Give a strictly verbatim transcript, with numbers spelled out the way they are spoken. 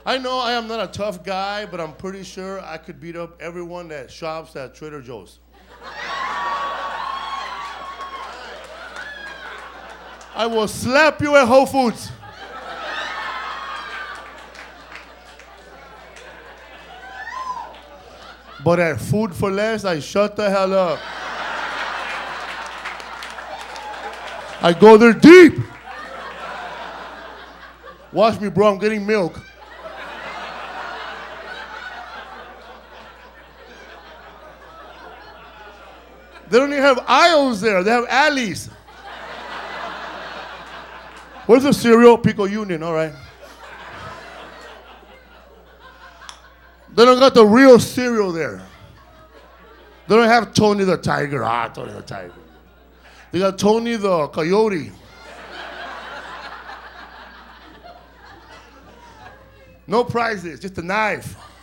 I know I am not a tough guy, but I'm pretty sure I could beat up everyone that shops at Trader Joe's. I will slap you at Whole Foods. But at Food for Less, I shut the hell up. I go there deep. Watch me, bro, I'm getting milk. They don't even have aisles there, they have alleys. Where's the cereal? Pico Union, all right. They don't got the real cereal there. They don't have Tony the Tiger. Ah, Tony the Tiger. They got Tony the Coyote. No prizes, just a knife.